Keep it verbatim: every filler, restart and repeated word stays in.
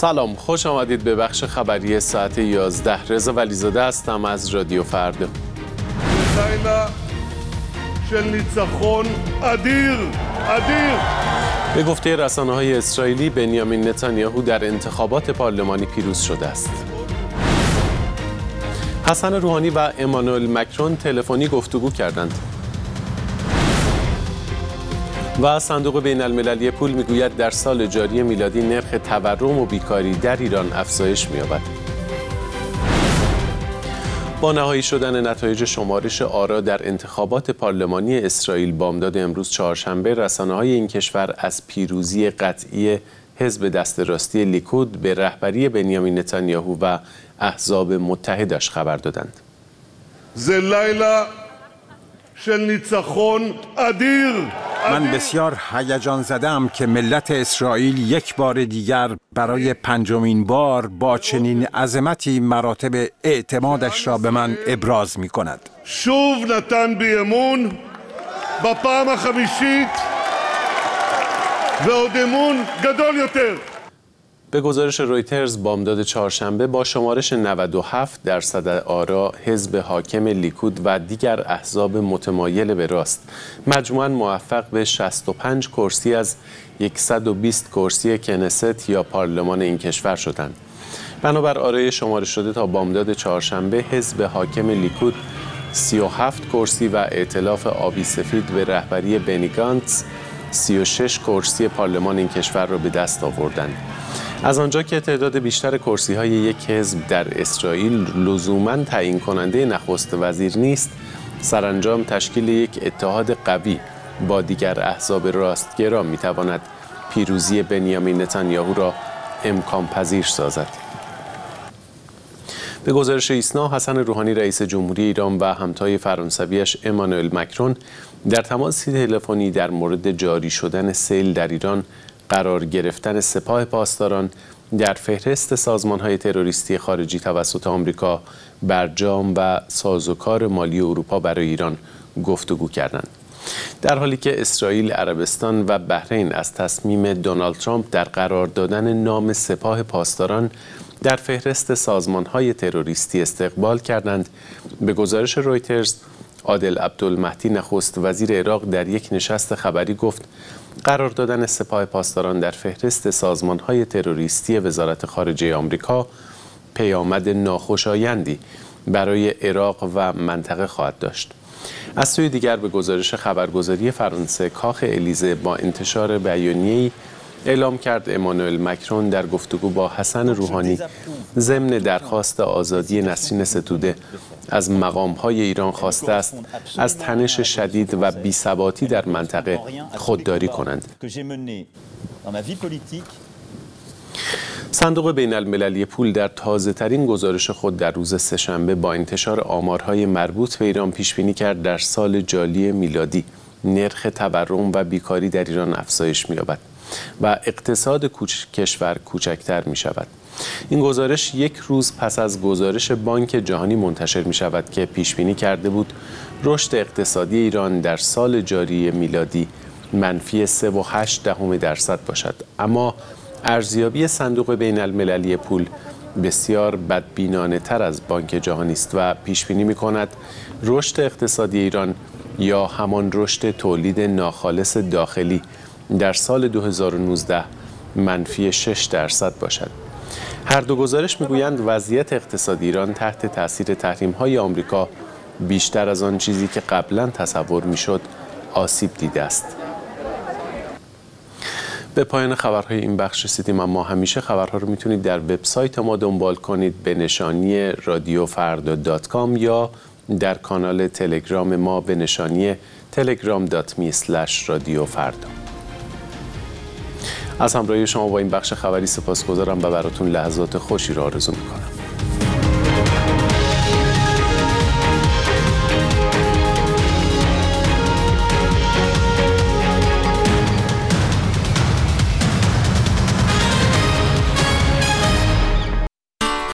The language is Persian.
سلام، خوش آمدید به بخش خبری ساعت یازده. رضا ولیزاده هستم از رادیو فردا. לילה של ניצחון אדיר, אדיר. به گفته رسانه‌های اسرائیلی، بنیامین نتانیاهو در انتخابات پارلمانی پیروز شده است. حسن روحانی و امانوئل مکرون تلفنی گفتگو کردند. و صندوق بین المللی پول میگوید در سال جاری میلادی نرخ تورم و بیکاری در ایران افزایش می‌یابد. با نهایی شدن نتایج شمارش آرا در انتخابات پارلمانی اسرائیل بامداد امروز چهارشنبه، رسانه‌های این کشور از پیروزی قطعی حزب دست راستی لیکود به رهبری بنیامین نتانیاهو و احزاب متحدش خبر دادند. זה לילה של ניצחון אדיר. من بسیار هیجان زده‌ام که ملت اسرائیل یک بار دیگر برای پنجمین بار با چنین عظمتی مراتب اعتمادش را به من ابراز می کند. שוב נתן בי אמון בפעם החמישית ועוד אמון גדול יותר. به گزارش رویترز بامداد چهارشنبه با شمارش نود و هفت درصد آرا، حزب حاکم لیکود و دیگر احزاب متمایل به راست مجموعاً موفق به شصت و پنج کرسی از صد و بیست کرسی کنست یا پارلمان این کشور شدند. بنابر آرای شمارش شده تا بامداد چهارشنبه، حزب حاکم لیکود سی و هفت کرسی و ائتلاف آبی سفید به رهبری بنی گانتز سی و شش کرسی پارلمان این کشور را به دست آوردند. از آنجا که تعداد بیشتر کرسی‌های یک حزب در اسرائیل لزوماً تعیین کننده نخست وزیر نیست، سرانجام تشکیل یک اتحاد قوی با دیگر احزاب راستگرا می‌تواند پیروزی بنیامین نتانیاهو را امکان پذیر سازد. به گزارش ایسنا، حسن روحانی رئیس جمهوری ایران و همتای فرانسویش امانوئل مکرون در تماس تلفنی در مورد جاری شدن سیل در ایران، قرار گرفتن سپاه پاسداران در فهرست سازمان‌های تروریستی خارجی توسط آمریکا، برجام و سازوکار مالی اروپا برای ایران گفتگو کردند. در حالی که اسرائیل، عربستان و بحرین از تصمیم دونالد ترامپ در قرار دادن نام سپاه پاسداران در فهرست سازمان‌های تروریستی استقبال کردند، به گزارش رویترز، عادل عبدالمهدی نخست وزیر عراق در یک نشست خبری گفت قرار دادن سپاه پاسداران در فهرست سازمان‌های تروریستی وزارت خارجه آمریکا پیامد ناخوشایندی برای عراق و منطقه خواهد داشت. از سوی دیگر به گزارش خبرگزاری فرانسه، کاخ الیزه با انتشار بیانیه‌ای اعلام کرد امانوئل مکرون در گفتگو با حسن روحانی ضمن درخواست آزادی نسرین ستوده از مقام‌های ایران خواسته است از تنش شدید و بی‌ثباتی در منطقه خودداری کنند. صندوق بین المللی پول در تازه‌ترین گزارش خود در روز سه‌شنبه با انتشار آمارهای مربوط به ایران پیش بینی کرد در سال جاری میلادی نرخ تورم و بیکاری در ایران افزایش می‌یابد و اقتصاد کوچ... کشور کوچکتر می شود. این گزارش یک روز پس از گزارش بانک جهانی منتشر می شود که پیش بینی کرده بود رشد اقتصادی ایران در سال جاری میلادی منفی سه و هشت دهم درصد باشد. اما ارزیابی صندوق بین المللی پول بسیار بدبینانه تر از بانک جهانی است و پیش بینی می کند رشد اقتصادی ایران یا همان رشد تولید ناخالص داخلی در سال دو هزار و نوزده منفی شش درصد باشد. هر دو گزارش میگویند وضعیت اقتصادی ایران تحت تاثیر تحریم‌های آمریکا بیشتر از آن چیزی که قبلا تصور میشد آسیب دیده است. به پایان خبرهای این بخش رسیدیم، اما همیشه خبرها رو میتونید در وبسایت ما دنبال کنید به نشانی رادیو فردا دات کام یا در کانال تلگرام ما به نشانی تلگرام دات می اسلش رادیو فردا. از همراهی شما با این بخش خبری سپاسگزارم و براتون لحظات خوشی را آرزو میکنم.